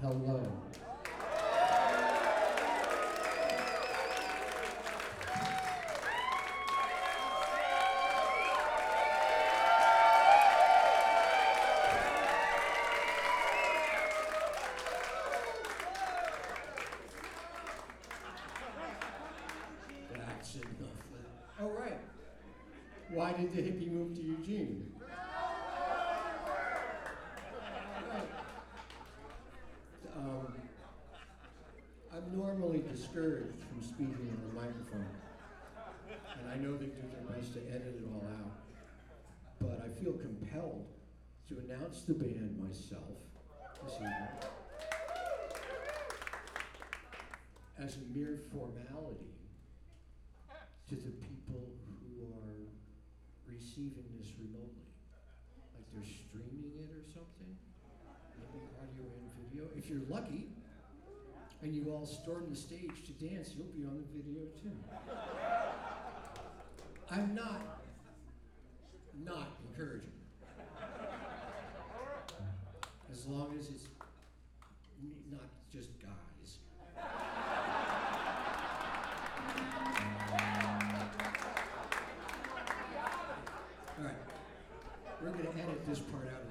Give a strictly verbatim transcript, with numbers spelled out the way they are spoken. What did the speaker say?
hello. That's enough. Oh, right. Why did the hippie move to Eugene? Right. Um, I'm normally discouraged from speaking on the microphone, and I know they do their best to edit it all out, but I feel compelled to announce the band myself this evening as a mere formality to the people who are receiving this remotely. Like they're streaming it or something, maybe audio and video. If you're lucky, and you all storm the stage to dance, you'll be on the video too. I'm not, not encouraging. As long as it's n- not just guys. All right, we're gonna edit this part out